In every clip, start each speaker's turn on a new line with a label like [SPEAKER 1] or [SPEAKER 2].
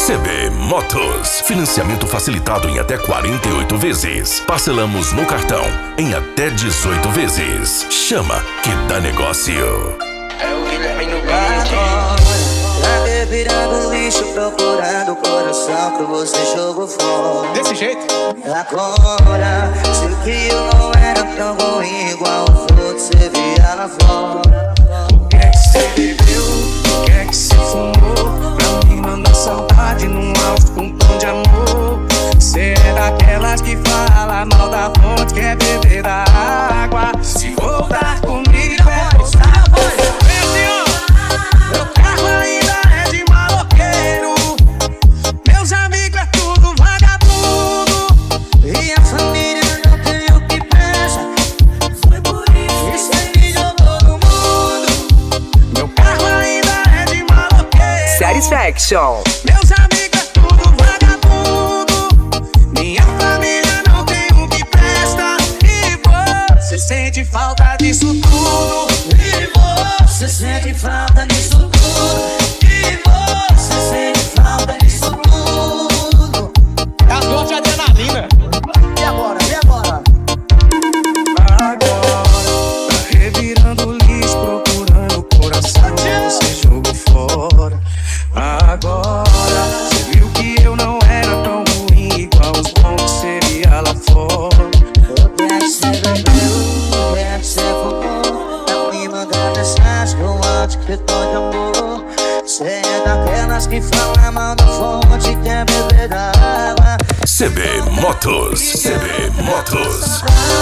[SPEAKER 1] CB Motos. Financiamento facilitado em até 48 vezes. Parcelamos no cartão em até 18 vezes. Chama que dá negócio.
[SPEAKER 2] É o Guilherme no beat.
[SPEAKER 3] Tá virando lixo, procurando o coração que você jogou fora.
[SPEAKER 4] Desse jeito?
[SPEAKER 3] Agora, sei que eu não era tão ruim igual os outros, você via lá fora.
[SPEAKER 4] O que é que você bebeu? O que é que você fumou? Pra mim mandar saudade num áudio com um tom de amor. Cê é daquelas que fala mal da fonte, quer beber da água. Se voltar comigo é voltar. Meu carro ainda é de maloqueiro. Meus amigos é tudo vagabundo.
[SPEAKER 3] E a família não tem o que pensa. Foi por isso que cê me jogou no mundo.
[SPEAKER 4] Meu carro ainda é de maloqueiro.
[SPEAKER 5] Satisfaction.
[SPEAKER 4] Meus amigos é tudo vagabundo. Minha família não tem o que presta. E você sente falta disso tudo.
[SPEAKER 3] E você sente falta disso tudo. E você sente falta disso tudo.
[SPEAKER 4] As dores de adrenalina.
[SPEAKER 3] E agora? E agora?
[SPEAKER 4] Agora tá revirando lixo, procurando o coração que você jogou fora. Agora você viu que eu não era tão ruim igual os bons que seria lá fora.
[SPEAKER 3] O que é que você bebeu? O que é que você fumou? Não me manda mensagem com atitude de amor. Você é daquelas que fala mal da fonte, quer beber da água.
[SPEAKER 1] CB Motos. CB Motos.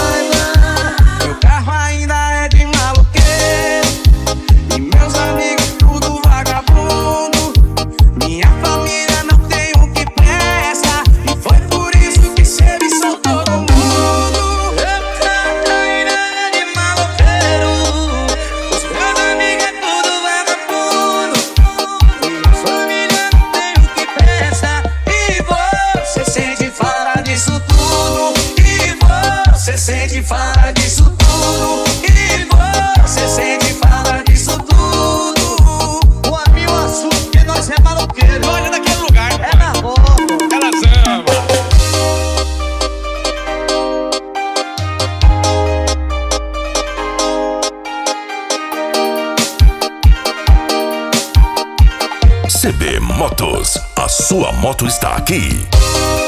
[SPEAKER 4] Meu carro ainda é de maloqueiro. E meus amigos tudo vagabundo. Minha família não tem o que presta. E foi por isso que cê me soltou do mundo.
[SPEAKER 3] Meu carro ainda é de maloqueiro. Os meus amigos é tudo vagabundo. E a família não tem o que presta.
[SPEAKER 4] E você sente falta disso tudo. E você sente falta disso tudo. E você sente falta disso tudo.
[SPEAKER 3] O amigo assunto que nós é maloqueiro.
[SPEAKER 4] Olha naquele lugar,
[SPEAKER 3] É na boca.
[SPEAKER 4] ela zamba.
[SPEAKER 1] CB Motos. A sua moto está aqui.